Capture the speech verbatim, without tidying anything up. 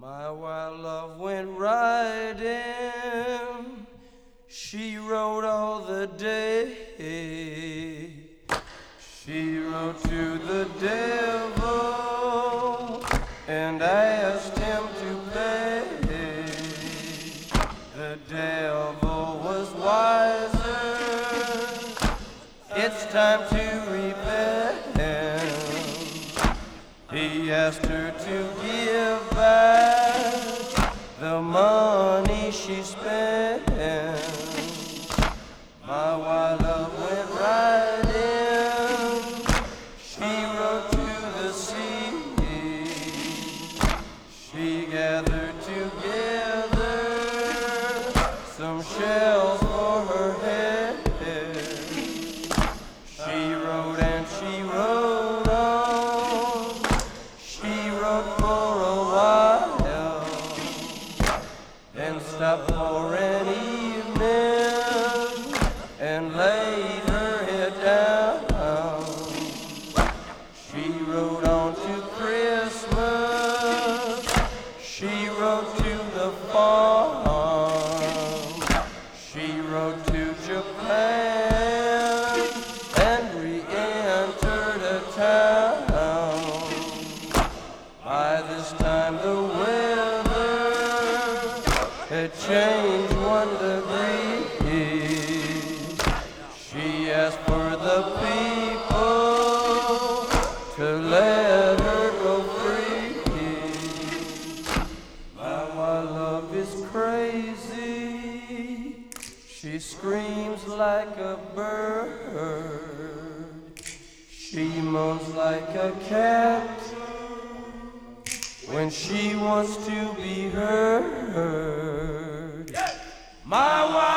My wild love went riding, she rode all the day. She rode to the devil and asked him to pay. The devil was wiser, it's time to repent. He asked her to give back the money she spent. My wild love went riding, she rode to the sea. She gathered together some shells for her head. She rode and she rode on, she rode for a while, then stopped for an evening and laid her head down. She rode on to Christmas, she rode to the farm, she rode to Japan and re-entered a town. By this time the weather had changed one degree. She asked for the people to let her go free. My wild love is crazy, she screams like a bird, she moans like a cat when she wants to be heard. My wife